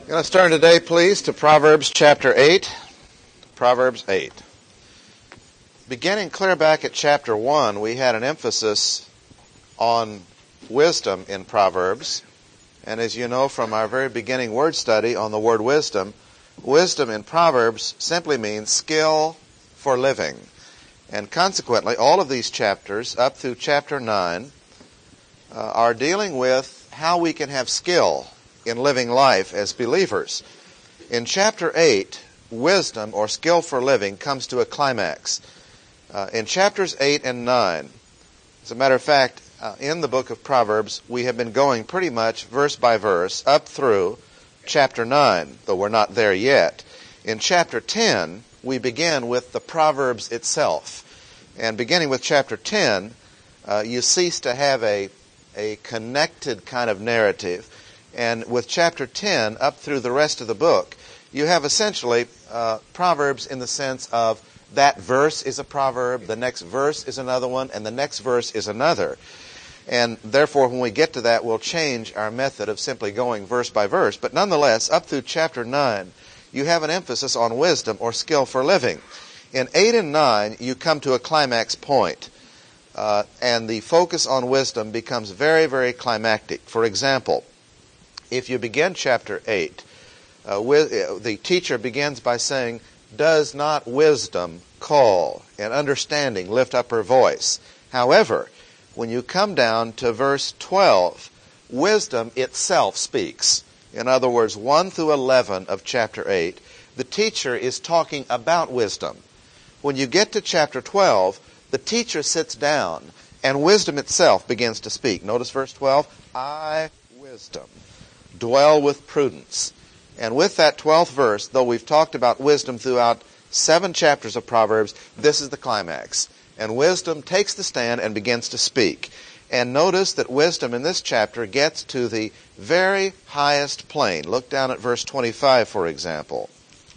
Let's turn today, please, to Proverbs chapter 8. Proverbs 8. Beginning clear back at chapter 1, we had an emphasis on wisdom in Proverbs. And as you know from our very beginning word study on the word wisdom, wisdom in Proverbs simply means skill for living. And consequently, all of these chapters, up through chapter 9, are dealing with how we can have skill in living life as believers. In chapter 8, wisdom or skill for living comes to a climax. In chapters 8 and 9, as a matter of fact, in the book of Proverbs, we have been going pretty much verse by verse up through chapter 9, though we're not there yet. In chapter 10, we begin with the Proverbs itself. And beginning with chapter 10, you cease to have a connected kind of narrative. And with chapter 10 up through the rest of the book, you have essentially Proverbs in the sense of that verse is a proverb, the next verse is another one, and the next verse is another. And therefore, when we get to that, we'll change our method of simply going verse by verse. But nonetheless, up through chapter 9, you have an emphasis on wisdom or skill for living. In 8 and 9, you come to a climax point. And the focus on wisdom becomes very, very climactic. For example, if you begin chapter 8, the teacher begins by saying, "Does not wisdom call, and understanding lift up her voice?" However, when you come down to verse 12, wisdom itself speaks. In other words, 1 through 11 of chapter 8, the teacher is talking about wisdom. When you get to chapter 12, the teacher sits down, and wisdom itself begins to speak. Notice verse 12, "I, wisdom, dwell with prudence." And with that 12th verse, though we've talked about wisdom throughout 7 chapters of Proverbs, this is the climax. And wisdom takes the stand and begins to speak. And notice that wisdom in this chapter gets to the very highest plane. Look down at verse 25, for example.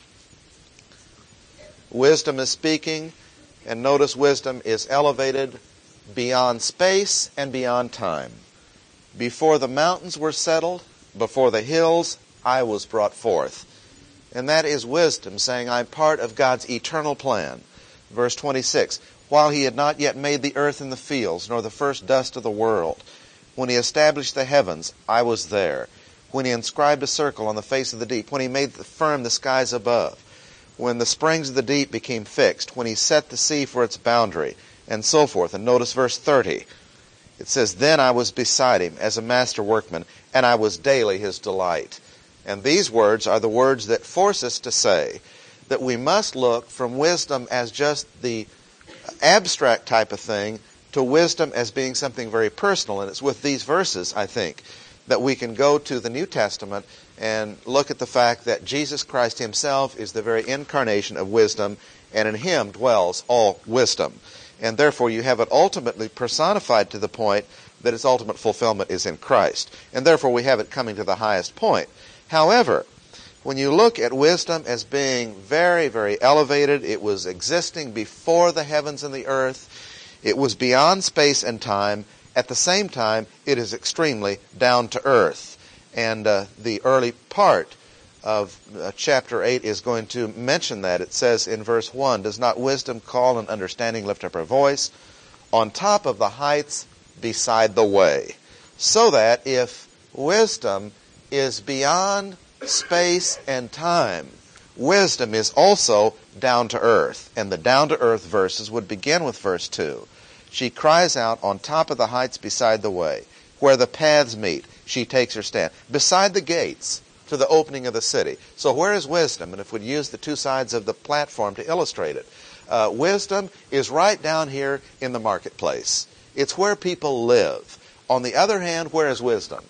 Wisdom is speaking, and notice wisdom is elevated beyond space and beyond time. "Before the mountains were settled, before the hills, I was brought forth." And that is wisdom saying, I'm part of God's eternal plan. Verse 26, "While he had not yet made the earth and the fields, nor the first dust of the world, when he established the heavens, I was there. When he inscribed a circle on the face of the deep, when he made firm the skies above, when the springs of the deep became fixed, when he set the sea for its boundary," and so forth. And notice verse 30. It says, "Then I was beside him as a master workman, and I was daily his delight." And these words are the words that force us to say that we must look from wisdom as just the abstract type of thing to wisdom as being something very personal. And it's with these verses, I think, that we can go to the New Testament and look at the fact that Jesus Christ himself is the very incarnation of wisdom, and in him dwells all wisdom. And therefore you have it ultimately personified to the point that its ultimate fulfillment is in Christ. And therefore we have it coming to the highest point. However, when you look at wisdom as being very, very elevated, it was existing before the heavens and the earth, it was beyond space and time, at the same time it is extremely down to earth. And the early part of chapter 8 is going to mention that. It says in verse 1, "Does not wisdom call and understanding lift up her voice? On top of the heights beside the way." So that if wisdom is beyond space and time, wisdom is also down to earth. And the down to earth verses would begin with verse 2. "She cries out on top of the heights beside the way. Where the paths meet, she takes her stand. Beside the gates to the opening of the city." So where is wisdom? And if we'd use the two sides of the platform to illustrate it, wisdom is right down here in the marketplace. It's where people live. On the other hand, where is wisdom?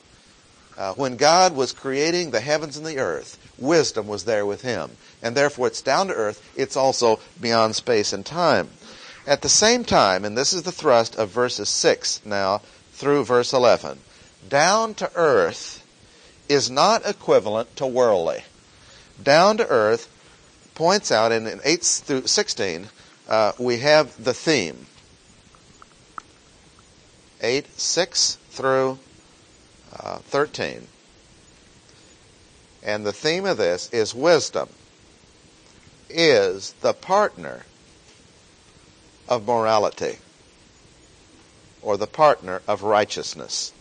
When God was creating the heavens and the earth, wisdom was there with him. And therefore it's down to earth. It's also beyond space and time. At the same time, and this is the thrust of verses 6 now through verse 11, down to earth is not equivalent to worldly. Down to earth points out, in 8 through 16, we have the theme. 8, 6 through 13. And the theme of this is wisdom is the partner of morality, or the partner of righteousness.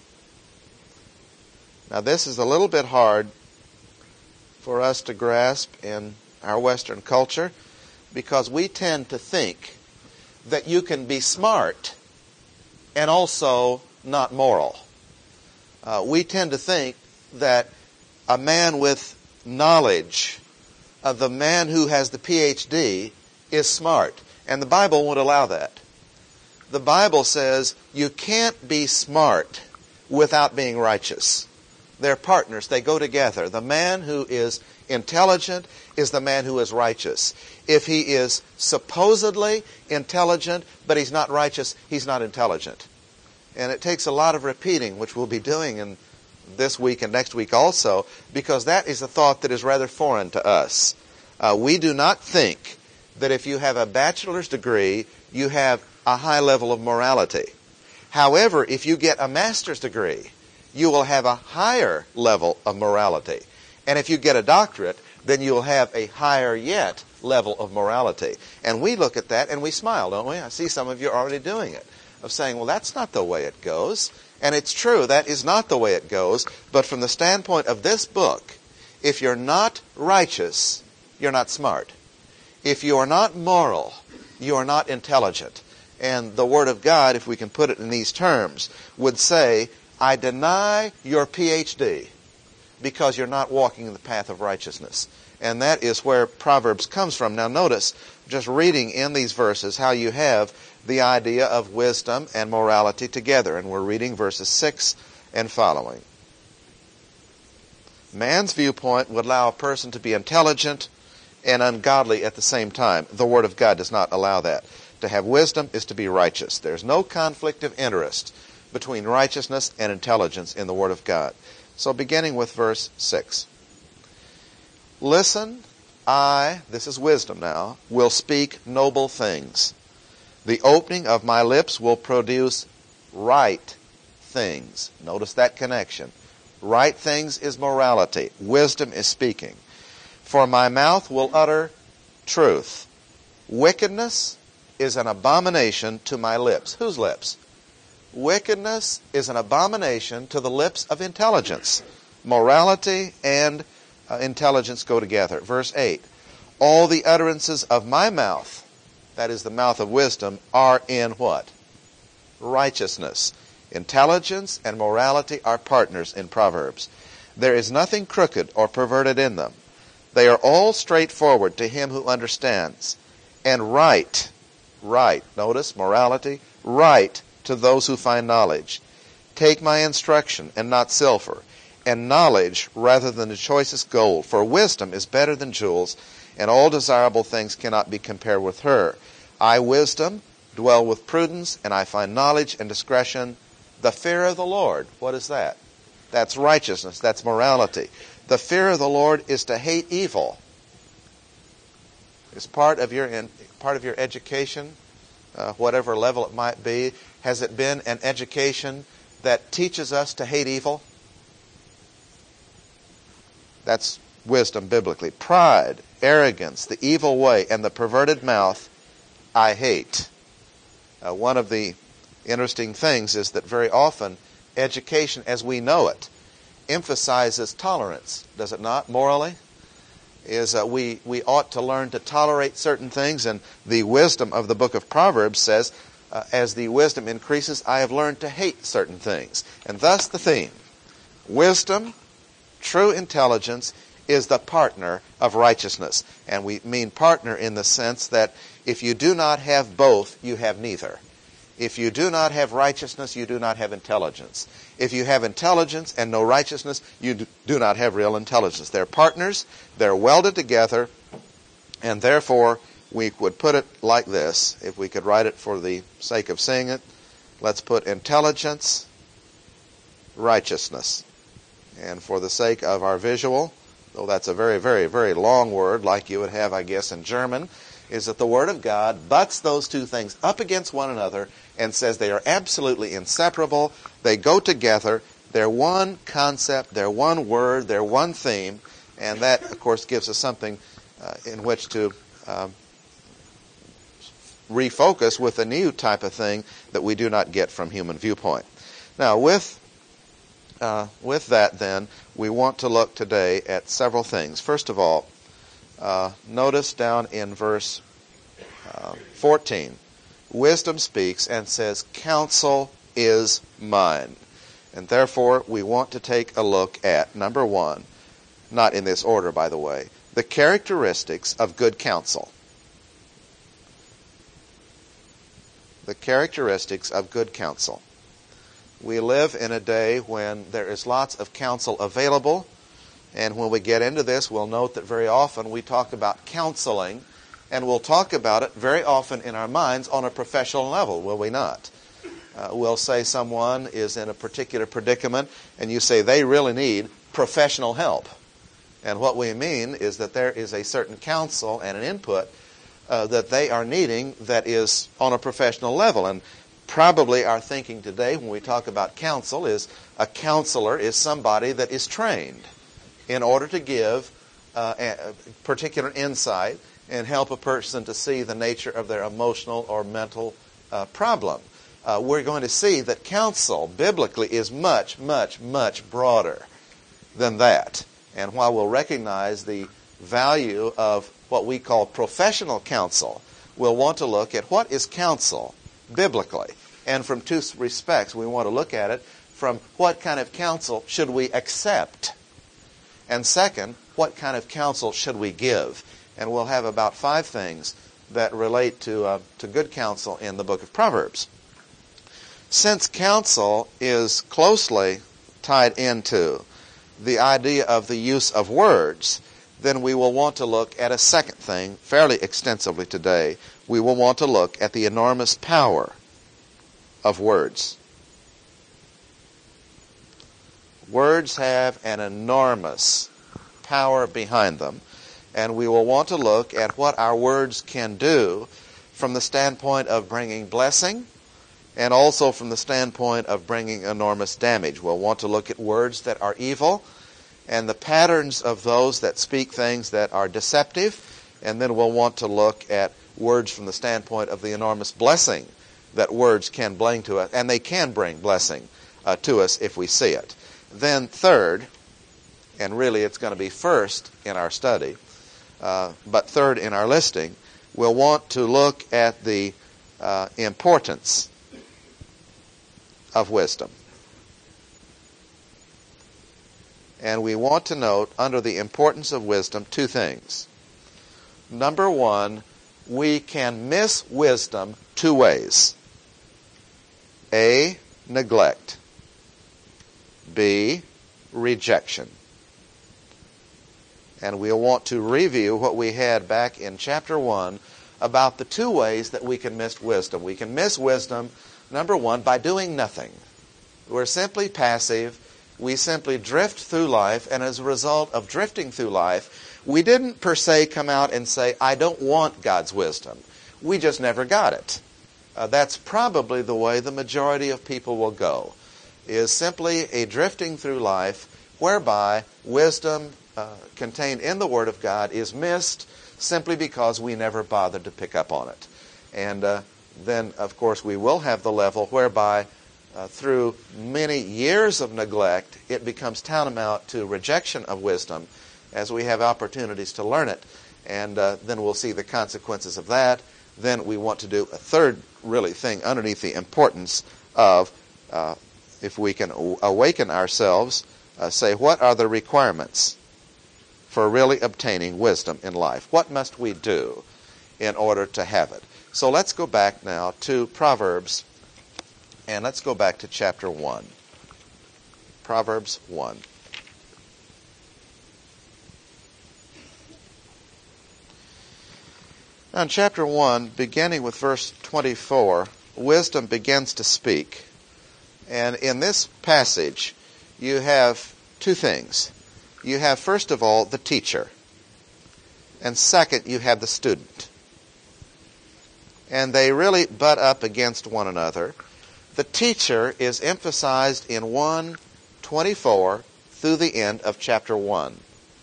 Now this is a little bit hard for us to grasp in our Western culture, because we tend to think that you can be smart and also not moral. We tend to think that a man with knowledge, the man who has the PhD, is smart. And the Bible won't allow that. The Bible says you can't be smart without being righteous. They're partners. They go together. The man who is intelligent is the man who is righteous. If he is supposedly intelligent, but he's not righteous, he's not intelligent. And it takes a lot of repeating, which we'll be doing in this week and next week also, because that is a thought that is rather foreign to us. We do not think that if you have a bachelor's degree, you have a high level of morality. However, if you get a master's degree, you will have a higher level of morality. And if you get a doctorate, then you will have a higher yet level of morality. And we look at that and we smile, don't we? I see some of you already doing it, of saying, well, that's not the way it goes. And it's true, that is not the way it goes. But from the standpoint of this book, if you're not righteous, you're not smart. If you are not moral, you are not intelligent. And the Word of God, if we can put it in these terms, would say, I deny your PhD because you're not walking in the path of righteousness. And that is where Proverbs comes from. Now notice, just reading in these verses, how you have the idea of wisdom and morality together. And we're reading verses 6 and following. Man's viewpoint would allow a person to be intelligent and ungodly at the same time. The Word of God does not allow that. To have wisdom is to be righteous. There's no conflict of interest between righteousness and intelligence in the Word of God. So beginning with verse 6. Listen, this is wisdom now, will speak noble things. The opening of my lips will produce right things. Notice that connection. Right things is morality. Wisdom is speaking. For my mouth will utter truth. Wickedness is an abomination to my lips. Whose lips? Wickedness is an abomination to the lips of intelligence. Morality and intelligence go together. Verse 8. All the utterances of my mouth, that is the mouth of wisdom, are in what? Righteousness. Intelligence and morality are partners in Proverbs. There is nothing crooked or perverted in them. They are all straightforward to him who understands. And right, notice morality, right to those who find knowledge. Take my instruction and not silver, and knowledge rather than the choicest gold. For wisdom is better than jewels, and all desirable things cannot be compared with her. I, wisdom, dwell with prudence, and I find knowledge and discretion. The fear of the Lord, what is that? That's righteousness, that's morality. The fear of the Lord is to hate evil. Is part of your education, whatever level it might be, has it been an education that teaches us to hate evil? That's wisdom biblically. Pride, arrogance, the evil way, and the perverted mouth, I hate. One of the interesting things is that very often education as we know it emphasizes tolerance, does it not, morally? We ought to learn to tolerate certain things, and the wisdom of the book of Proverbs says, as the wisdom increases, I have learned to hate certain things. And thus the theme, wisdom, true intelligence, is the partner of righteousness. And we mean partner in the sense that if you do not have both, you have neither. If you do not have righteousness, you do not have intelligence. If you have intelligence and no righteousness, you do not have real intelligence. They're partners, they're welded together, and therefore we would put it like this. If we could write it for the sake of saying it, let's put intelligence, righteousness. And for the sake of our visual, though that's a very, very, very long word, like you would have, I guess, in German, is that the Word of God butts those two things up against one another and says they are absolutely inseparable. They go together. They're one concept. They're one word. They're one theme. And that, of course, gives us something in which to refocus with a new type of thing that we do not get from human viewpoint. Now, with that, then, we want to look today at several things. First of all, notice down in verse 14, wisdom speaks and says, counsel is mine. And therefore, we want to take a look at, number one, not in this order, by the way, the characteristics of good counsel. The characteristics of good counsel. We live in a day when there is lots of counsel available, and when we get into this, we'll note that very often we talk about counseling, and we'll talk about it very often in our minds on a professional level, will we not? We'll say someone is in a particular predicament, and you say they really need professional help. And what we mean is that there is a certain counsel and an input that they are needing that is on a professional level. And probably our thinking today when we talk about counsel is a counselor is somebody that is trained in order to give a particular insight and help a person to see the nature of their emotional or mental problem. We're going to see that counsel biblically is much, much, much broader than that. And while we'll recognize the value of what we call professional counsel, we'll want to look at what is counsel biblically. And from two respects, we want to look at it from what kind of counsel should we accept? And second, what kind of counsel should we give? And we'll have about 5 things that relate to good counsel in the book of Proverbs. Since counsel is closely tied into the idea of the use of words, then we will want to look at a second thing fairly extensively today. We will want to look at the enormous power of words. Words have an enormous power behind them, and we will want to look at what our words can do from the standpoint of bringing blessing and also from the standpoint of bringing enormous damage. We'll want to look at words that are evil and the patterns of those that speak things that are deceptive, and then we'll want to look at words from the standpoint of the enormous blessing that words can bring to us, and they can bring blessing to us if we see it. Then third, and really it's going to be first in our study, but third in our listing, we'll want to look at the importance of wisdom. And we want to note under the importance of wisdom 2 things. Number 1, we can miss wisdom 2 ways. A, neglect. B, rejection. And we'll want to review what we had back in chapter 1 about the 2 ways that we can miss wisdom. We can miss wisdom, number 1, by doing nothing. We're simply passive. We simply drift through life, and as a result of drifting through life, we didn't per se come out and say, I don't want God's wisdom. We just never got it. That's probably the way the majority of people will go, is simply a drifting through life whereby wisdom contained in the Word of God is missed simply because we never bothered to pick up on it. And then, of course, we will have the level whereby through many years of neglect, it becomes tantamount to rejection of wisdom as we have opportunities to learn it. And then we'll see the consequences of that. Then we want to do a third really thing underneath the importance of, if we can awaken ourselves, say, what are the requirements for really obtaining wisdom in life? What must we do in order to have it? So let's go back now to Proverbs, and let's go back to chapter 1. Proverbs 1. Now in chapter 1, beginning with verse 24, wisdom begins to speak. And in this passage, you have 2 things. You have, first of all, the teacher. And second, you have the student. And they really butt up against one another. The teacher is emphasized in 1:24 through the end of chapter 1.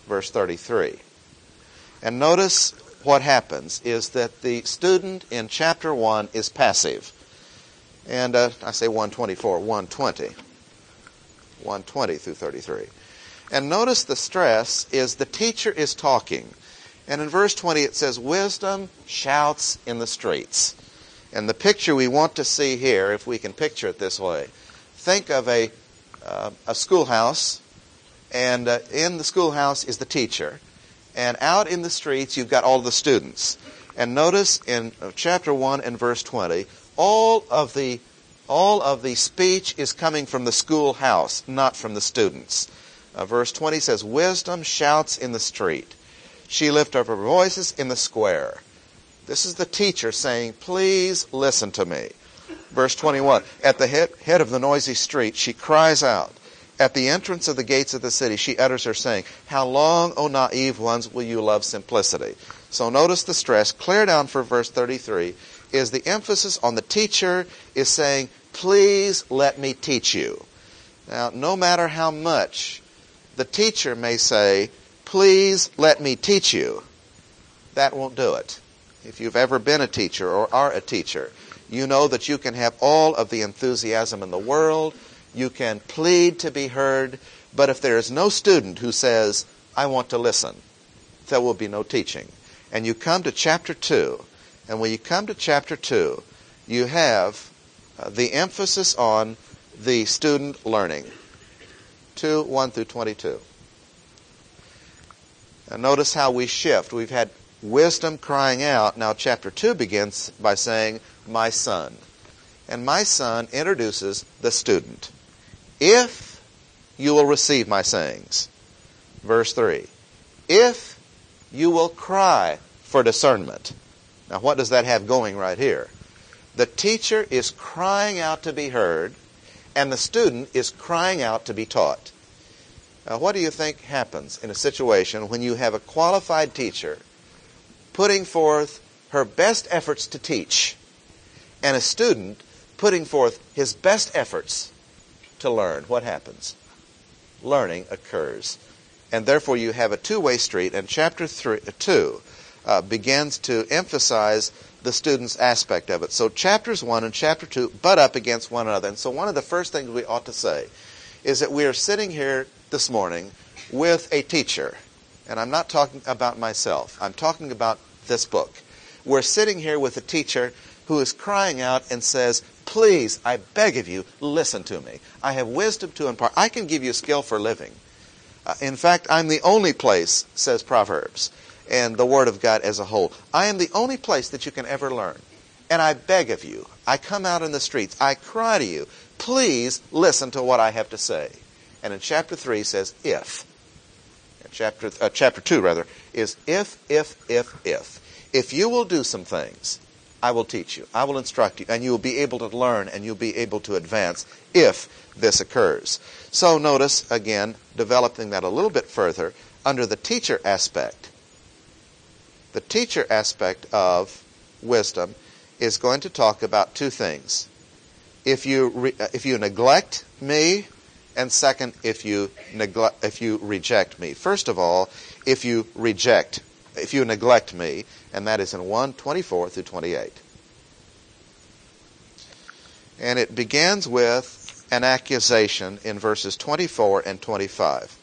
verse 33. And notice what happens is that the student in chapter 1 is passive. And I say 124, 120. 120 through 33. And notice the stress is the teacher is talking. And in verse 20 it says, wisdom shouts in the streets. And the picture we want to see here, if we can picture it this way, think of a schoolhouse, and in the schoolhouse is the teacher. And out in the streets you've got all the students. And notice in chapter 1 and verse 20, all of the speech is coming from the schoolhouse, not from the students. Verse 20 says, wisdom shouts in the street. She lifted up her voices in the square. This is the teacher saying, please listen to me. Verse 21, at the head of the noisy street, she cries out. At the entrance of the gates of the city, she utters her saying, how long, O naive ones, will you love simplicity? So notice the stress. Clear down for verse 33 is the emphasis on the teacher is saying, please let me teach you. Now, no matter how much the teacher may say, please let me teach you, that won't do it. If you've ever been a teacher or are a teacher, you know that you can have all of the enthusiasm in the world. You can plead to be heard. But if there is no student who says, I want to listen, there will be no teaching. And you come to chapter 2. And when you come to chapter 2, you have the emphasis on the student learning. 2, 1 through 22. And notice how we shift. We've had wisdom crying out. Now chapter 2 begins by saying, my son. And my son introduces the student. If you will receive my sayings. Verse 3. If you will cry for discernment. Now what does that have going right here? The teacher is crying out to be heard, and the student is crying out to be taught. Now, what do you think happens in a situation when you have a qualified teacher putting forth her best efforts to teach and a student putting forth his best efforts to learn? What happens? Learning occurs. And therefore you have a two-way street, and chapter 2 begins to emphasize the student's aspect of it. So chapters 1 and chapter 2 butt up against one another. And so one of the first things we ought to say is that we are sitting here this morning with a teacher. And I'm not talking about myself. I'm talking about this book. We're sitting here with a teacher who is crying out and says, please, I beg of you, listen to me. I have wisdom to impart. I can give you skill for living. In fact, I'm the only place, says Proverbs, and the Word of God as a whole. I am the only place that you can ever learn. And I beg of you, I come out in the streets, I cry to you, please listen to what I have to say. And in chapter 3 says, if. Chapter 2, rather, is if. If you will do some things, I will teach you, I will instruct you, and you will be able to learn, and you'll be able to advance if this occurs. So notice, again, developing that a little bit further, under the teacher aspect. The teacher aspect of wisdom is going to talk about two things. If you neglect me, and second, if you reject me. First of all, if you neglect me, and that is in 1:24 through 28. And it begins with an accusation in verses 24 and 25.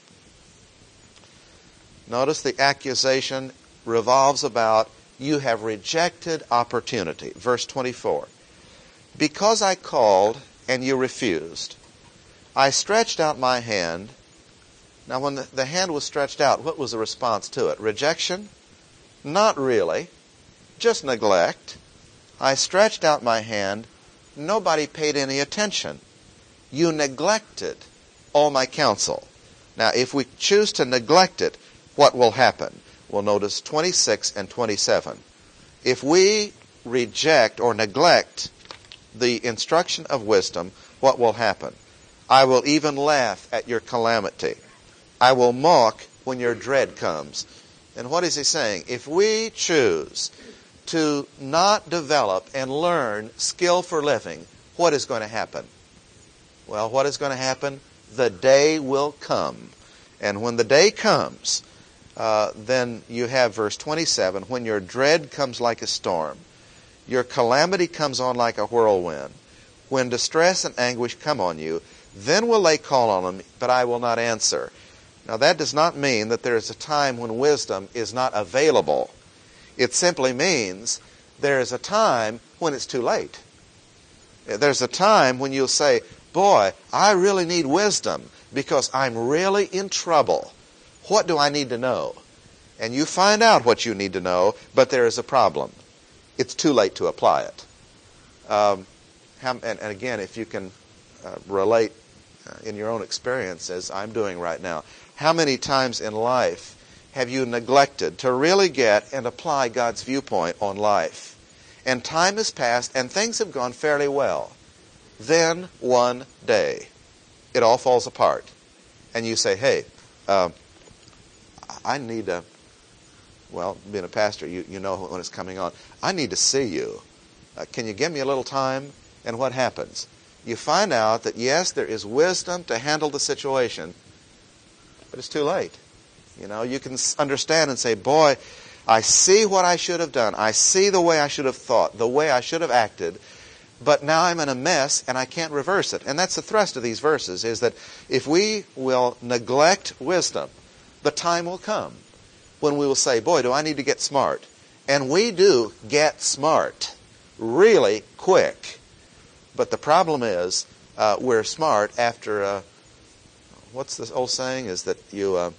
Notice the accusation revolves about, you have rejected opportunity. Verse 24. Because I called and you refused, I stretched out my hand. Now when the hand was stretched out, what was the response to it? Rejection? Not really. Just neglect. I stretched out my hand. Nobody paid any attention. You neglected all my counsel. Now if we choose to neglect it, what will happen? We'll notice 26 and 27. If we reject or neglect the instruction of wisdom, what will happen? I will even laugh at your calamity. I will mock when your dread comes. And what is he saying? If we choose to not develop and learn skill for living, what is going to happen? Well, what is going to happen? The day will come. And when the day comes, then you have verse 27, when your dread comes like a storm, your calamity comes on like a whirlwind, when distress and anguish come on you, then will they call on him, but I will not answer. Now that does not mean that there is a time when wisdom is not available. It simply means there is a time when it's too late. There's a time when you'll say, boy, I really need wisdom because I'm really in trouble. What do I need to know? And you find out what you need to know, but there is a problem. It's too late to apply it. And again, if you can relate in your own experience, as I'm doing right now, how many times in life have you neglected to really get and apply God's viewpoint on life? And time has passed and things have gone fairly well. Then one day, it all falls apart. And you say, hey, I need to, well, being a pastor, you know when it's coming on. I need to see you. Can you give me a little time? And what happens? You find out that, yes, there is wisdom to handle the situation, but it's too late. You know, you can understand and say, boy, I see what I should have done. I see the way I should have thought, the way I should have acted, but now I'm in a mess and I can't reverse it. And that's the thrust of these verses, is that if we will neglect wisdom, the time will come when we will say, boy, do I need to get smart. And we do get smart really quick. But the problem is we're smart after, what's this old saying, is that you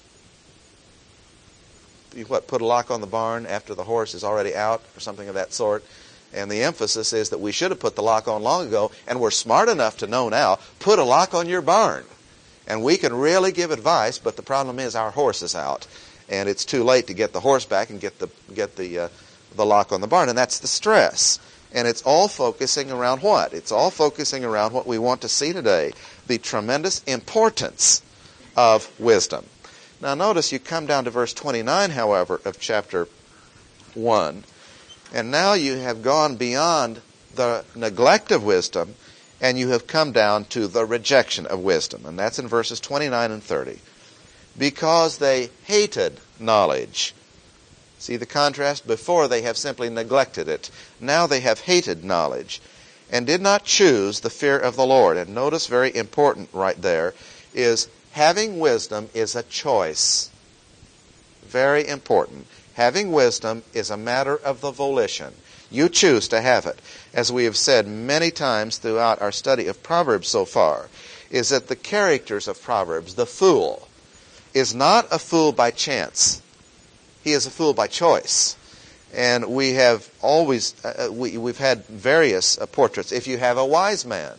put a lock on the barn after the horse is already out, or something of that sort. And the emphasis is that we should have put the lock on long ago, and we're smart enough to know now, put a lock on your barn. And we can really give advice, but the problem is our horse is out. And it's too late to get the horse back and get the lock on the barn. And that's the stress. And it's all focusing around what? It's all focusing around what we want to see today, the tremendous importance of wisdom. Now notice you come down to verse 29, however, of chapter 1. And now you have gone beyond the neglect of wisdom, and you have come down to the rejection of wisdom. And that's in verses 29 and 30. Because they hated knowledge. See the contrast? Before they have simply neglected it. Now they have hated knowledge and did not choose the fear of the Lord. And notice, very important right there, is having wisdom is a choice. Very important. Having wisdom is a matter of the volition. You choose to have it. As we have said many times throughout our study of Proverbs so far, is that the characters of Proverbs, the fool, is not a fool by chance. He is a fool by choice. And we have always, we've had various portraits. If you have a wise man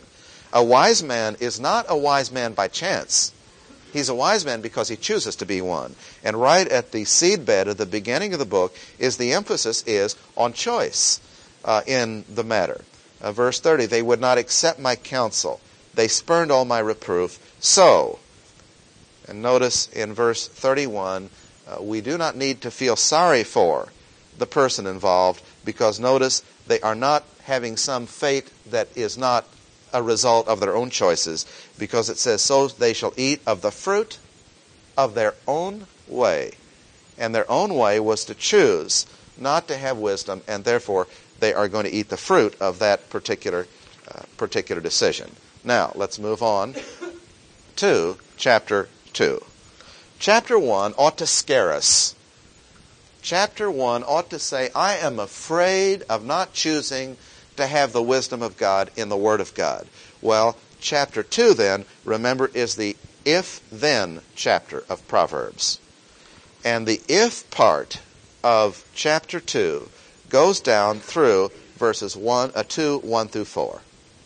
is not a wise man by chance. He's a wise man because he chooses to be one. And right at the seedbed of the beginning of the book is the emphasis is on choice in the matter. Verse 30, they would not accept my counsel. They spurned all my reproof. So, and notice in verse 31, we do not need to feel sorry for the person involved, because notice they are not having some fate that is not a result of their own choices, because it says, so they shall eat of the fruit of their own way. And their own way was to choose not to have wisdom, and therefore they are going to eat the fruit of that particular decision. Now, let's move on to chapter 2. Chapter 1 ought to scare us. Chapter 1 ought to say, I am afraid of not choosing to have the wisdom of God in the Word of God. Well, chapter 2 then, remember, is the if-then chapter of Proverbs. And the if part of chapter 2 goes down through verses 2, 1 through 4.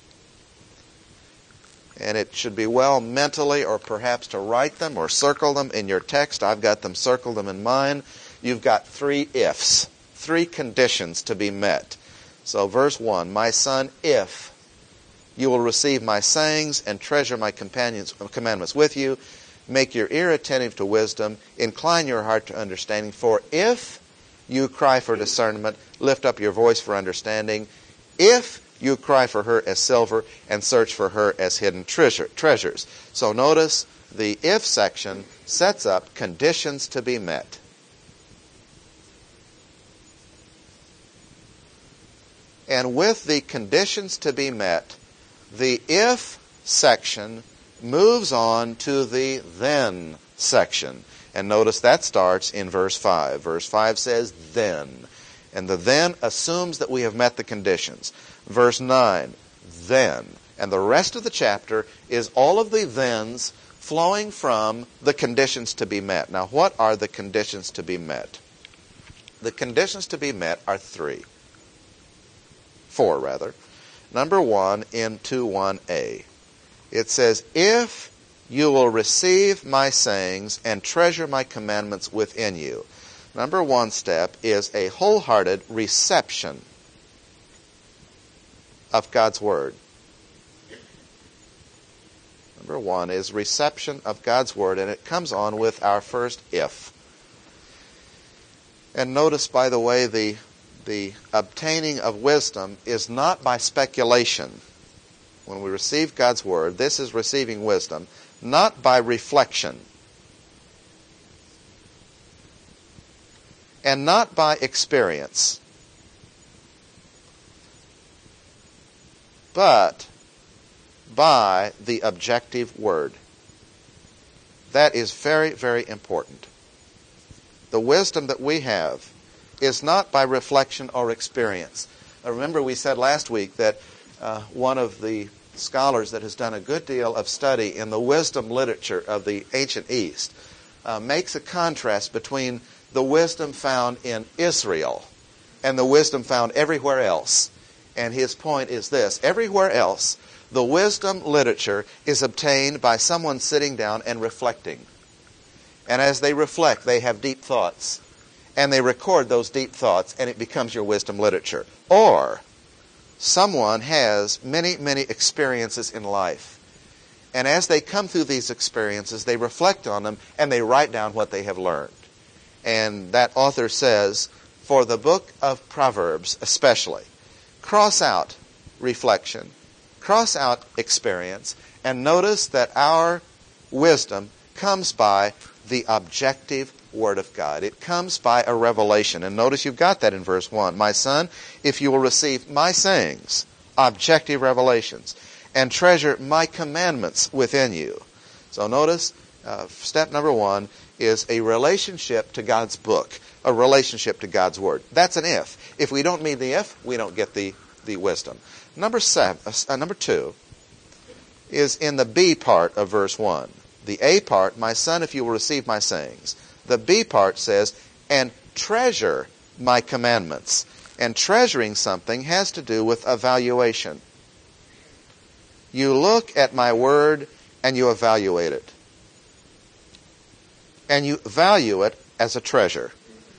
And it should be well mentally, or perhaps to write them or circle them in your text. I've got them circled them in mine. You've got 3 ifs, 3 conditions to be met. So verse 1, my son, if you will receive my sayings and treasure my commandments with you, make your ear attentive to wisdom, incline your heart to understanding. For if you cry for discernment, lift up your voice for understanding. If you cry for her as silver and search for her as hidden treasures. So notice the if section sets up conditions to be met. And with the conditions to be met, the if section moves on to the then section. And notice that starts in verse 5. Verse 5 says, then. And the then assumes that we have met the conditions. Verse 9, then. And the rest of the chapter is all of the thens flowing from the conditions to be met. Now, what are the conditions to be met? The conditions to be met are four rather. Number 1 in 2:1a. It says, if you will receive my sayings and treasure my commandments within you. Number 1 step is a wholehearted reception of God's Word. Number 1 is reception of God's Word, and it comes on with our first if. And notice, by the way, the obtaining of wisdom is not by speculation. When we receive God's Word, this is receiving wisdom, not by reflection, and not by experience, but by the objective Word. That is very, very important. The wisdom that we have is not by reflection or experience. Now, remember, we said last week that one of the scholars that has done a good deal of study in the wisdom literature of the ancient East makes a contrast between the wisdom found in Israel and the wisdom found everywhere else. And his point is this: everywhere else, the wisdom literature is obtained by someone sitting down and reflecting. And as they reflect, they have deep thoughts. And they record those deep thoughts, and it becomes your wisdom literature. Or someone has many, many experiences in life. And as they come through these experiences, they reflect on them, and they write down what they have learned. And that author says, for the book of Proverbs especially, cross out reflection, cross out experience, and notice that our wisdom comes by the objective Word of God. It comes by a revelation. And notice you've got that in verse 1. My son, if you will receive my sayings, objective revelations, and treasure my commandments within you. So notice, step number 1 is a relationship to God's book, a relationship to God's Word. That's an if. If we don't mean the if, we don't get the wisdom. Number 2 is in the B part of verse 1. The A part, my son, if you will receive my sayings. The B part says, and treasure my commandments. And treasuring something has to do with evaluation. You look at my word and you evaluate it. And you value it as a treasure.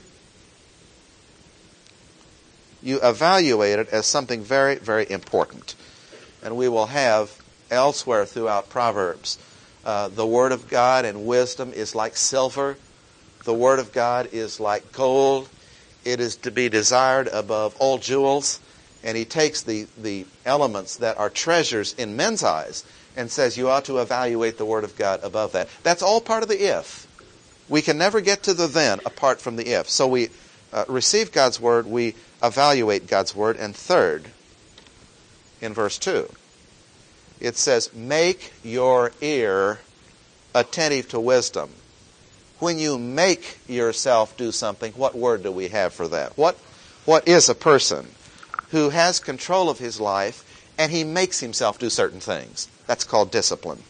You evaluate it as something very, very important. And we will have elsewhere throughout Proverbs, the Word of God and wisdom is like silver. The Word of God is like gold. It is to be desired above all jewels. And he takes the elements that are treasures in men's eyes and says you ought to evaluate the Word of God above that. That's all part of the if. We can never get to the then apart from the if. So we receive God's Word, we evaluate God's Word. And third, in verse 2, it says, make your ear attentive to wisdom. When you make yourself do something, what word do we have for that? What is a person who has control of his life and he makes himself do certain things? That's called discipline.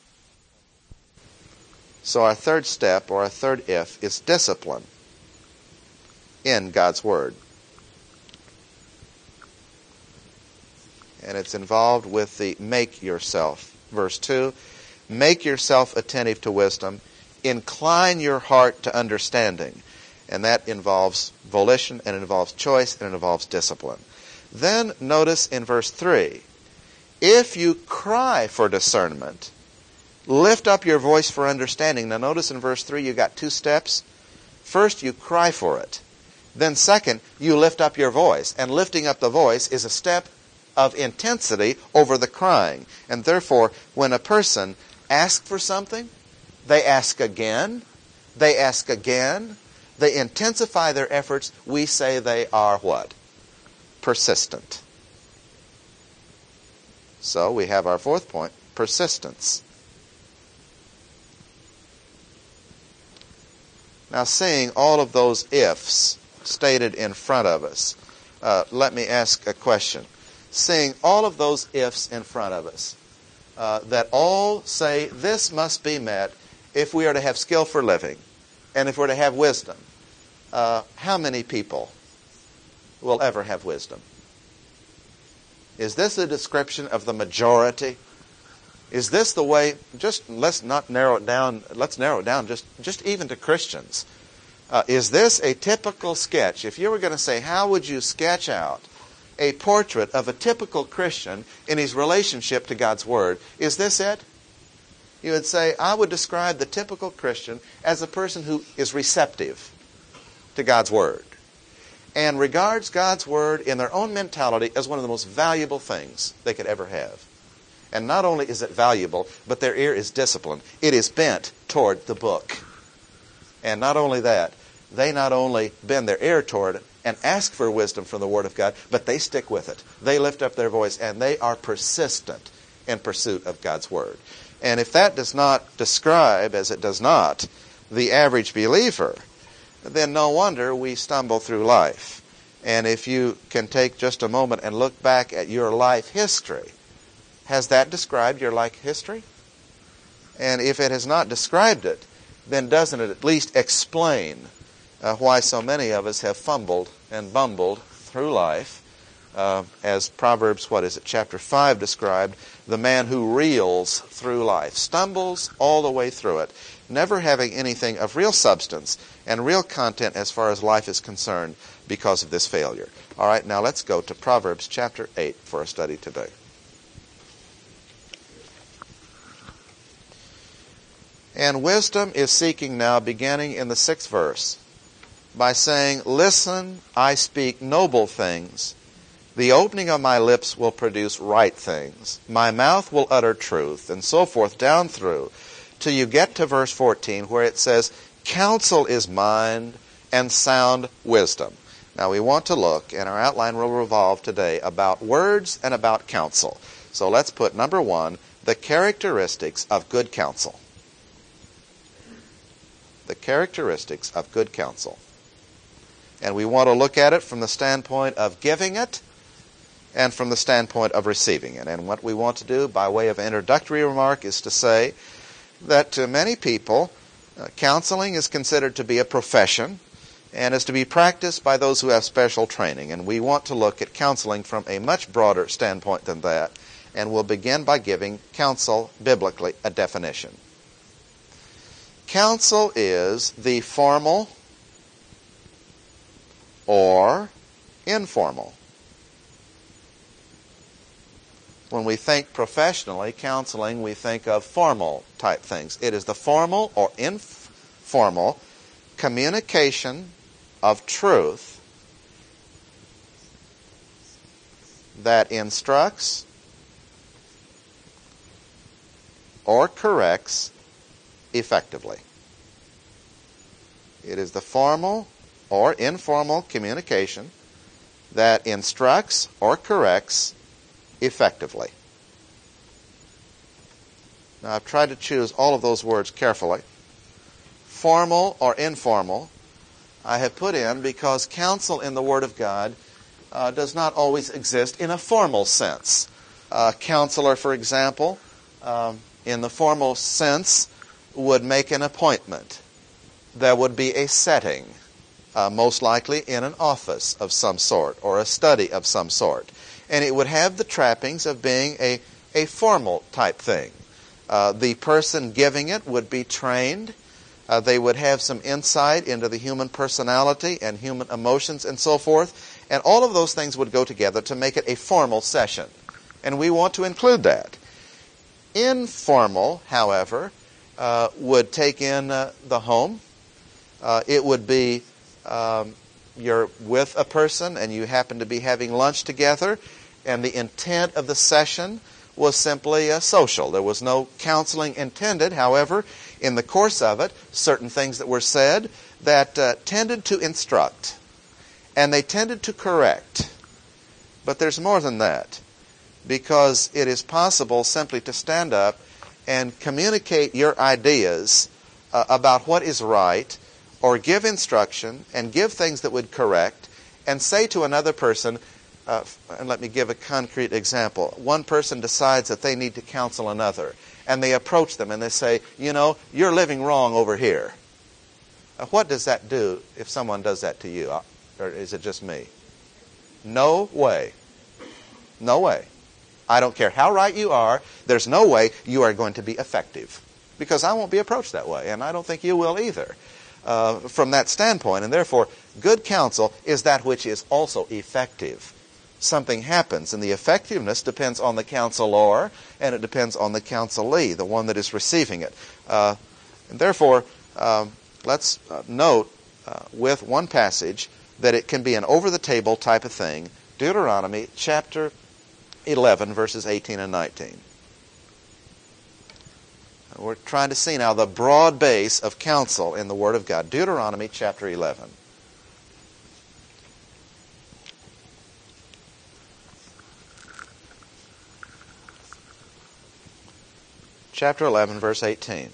So our third step, or our third if, is discipline in God's Word. And it's involved with the make yourself. Verse 2, make yourself attentive to wisdom. Incline your heart to understanding. And that involves volition, and it involves choice, and it involves discipline. Then notice in verse 3, if you cry for discernment, lift up your voice for understanding. Now notice in verse 3 you got 2 steps. First, you cry for it. Then second, you lift up your voice. And lifting up the voice is a step of intensity over the crying. And therefore, when a person asks for something, They ask again. They ask again. They intensify their efforts. We say they are what? Persistent. So we have our fourth point, persistence. Now, seeing all of those ifs stated in front of us, let me ask a question. Seeing all of those ifs in front of us, that all say this must be met if we are to have skill for living and if we're to have wisdom, how many people will ever have wisdom? Is this a description of the majority? Is this the way, let's narrow it down just even to Christians. Is this a typical sketch? If you were going to say, how would you sketch out a portrait of a typical Christian in his relationship to God's Word, is this it? You would say, I would describe the typical Christian as a person who is receptive to God's Word and regards God's Word in their own mentality as one of the most valuable things they could ever have. And not only is it valuable, but their ear is disciplined. It is bent toward the book. And not only that, they not only bend their ear toward it and ask for wisdom from the Word of God, but they stick with it. They lift up their voice and they are persistent in pursuit of God's Word. And if that does not describe, as it does not, the average believer, then no wonder we stumble through life. And if you can take just a moment and look back at your life history, has that described your life history? And if it has not described it, then doesn't it at least explain why so many of us have fumbled and bumbled through life? As Proverbs, chapter 5 described, the man who reels through life, stumbles all the way through it, never having anything of real substance and real content as far as life is concerned because of this failure. All right, now let's go to Proverbs chapter 8 for a study today. And wisdom is seeking now, beginning in the 6th verse, by saying, Listen, I speak noble things. The opening of my lips will produce right things. My mouth will utter truth, and so forth down through, till you get to verse 14, where it says, Counsel is mind, and sound wisdom. Now we want to look, and our outline will revolve today about words and about counsel. So let's put number 1, the characteristics of good counsel. The characteristics of good counsel. And we want to look at it from the standpoint of giving it and from the standpoint of receiving it. And what we want to do by way of introductory remark is to say that to many people, counseling is considered to be a profession and is to be practiced by those who have special training. And we want to look at counseling from a much broader standpoint than that. And we'll begin by giving counsel biblically a definition. Counsel is the formal or informal. When we think professionally, counseling, we think of formal type things. It is the formal or informal communication of truth that instructs or corrects effectively. It is the formal or informal communication that instructs or corrects effectively. Now, I've tried to choose all of those words carefully. Formal or informal, I have put in because counsel in the Word of God does not always exist in a formal sense. A counselor, for example, in the formal sense, would make an appointment. There would be a setting, most likely in an office of some sort or a study of some sort. And it would have the trappings of being a formal type thing. The person giving it would be trained. They would have some insight into the human personality and human emotions and so forth. And all of those things would go together to make it a formal session. And we want to include that. Informal, however, would take in the home. It would be you're with a person and you happen to be having lunch together, and the intent of the session was simply social. There was no counseling intended. However, In the course of it, certain things that were said that tended to instruct, and they tended to correct. But there's more than that, because it is possible simply to stand up and communicate your ideas about what is right, or give instruction and give things that would correct, and say to another person, and let me give a concrete example. One person decides that they need to counsel another, and they approach them and they say, you know, you're living wrong over here. What does that do if someone does that to you? Or is it just me? No way. No way. I don't care how right you are, there's no way you are going to be effective. Because I won't be approached that way, and I don't think you will either. From that standpoint, and therefore, good counsel is that which is also effective. Something happens, and the effectiveness depends on the counselor, and it depends on the counselee, the one that is receiving it. And therefore, let's note with one passage that it can be an over-the-table type of thing. Deuteronomy chapter 11, verses 18 and 19. We're trying to see now the broad base of counsel in the Word of God. Deuteronomy chapter 11. Chapter 11, verse 18.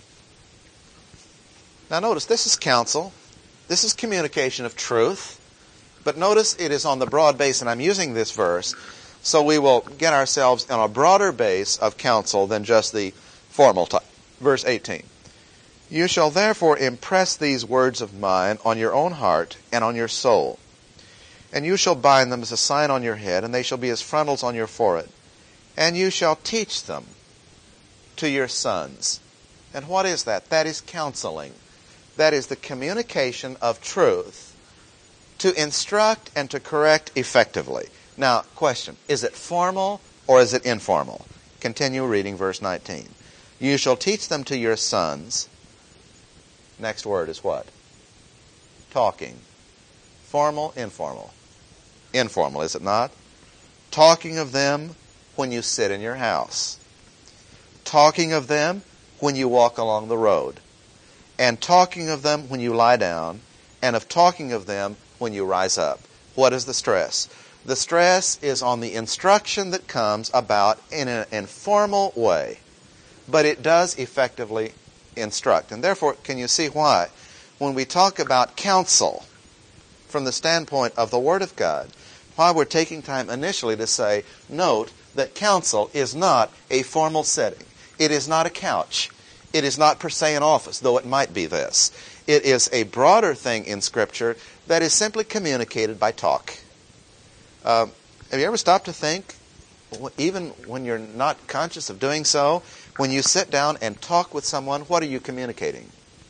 Now notice, this is counsel. This is communication of truth. But notice it is on the broad base, and I'm using this verse so we will get ourselves on a broader base of counsel than just the formal type. Verse 18. You shall therefore impress these words of mine on your own heart and on your soul. And you shall bind them as a sign on your head, and they shall be as frontals on your forehead. And you shall teach them to your sons. And what is that? That is counseling. That is the communication of truth to instruct and to correct effectively. Now, question, is it formal or is it informal? Continue reading verse 19. You shall teach them to your sons. Next word is what? Talking. Formal, informal. Informal, is it not? Talking of them when you sit in your house. Talking of them when you walk along the road. And talking of them when you lie down. And of talking of them when you rise up. What is the stress? The stress is on the instruction that comes about in an informal way. But it does effectively instruct. And therefore, can you see why? When we talk about counsel from the standpoint of the Word of God, why we're taking time initially to say, note that counsel is not a formal setting. It is not a couch. It is not per se an office, though it might be this. It is a broader thing in Scripture that is simply communicated by talk. Have you ever stopped to think, even when you're not conscious of doing so, when you sit down and talk with someone, what are you communicating?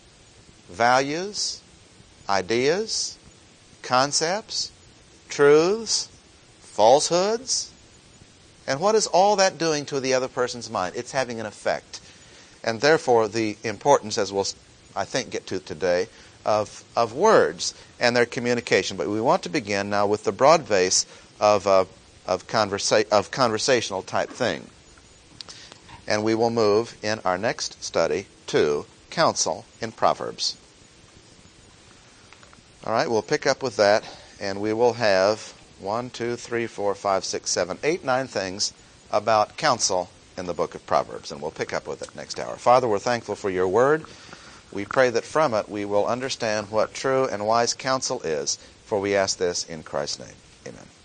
Values, ideas, concepts, truths, falsehoods. And what is all that doing to the other person's mind? It's having an effect. And therefore, the importance, as we'll, I think, get to today, of words and their communication. But we want to begin now with the broad base of conversational type thing. And we will move in our next study to counsel in Proverbs. All right, we'll pick up with that, and we will have 1, 2, 3, 4, 5, 6, 7, 8, 9 things about counsel in the book of Proverbs, and we'll pick up with it next hour. Father, we're thankful for your word. We pray that from it we will understand what true and wise counsel is, for we ask this in Christ's name. Amen.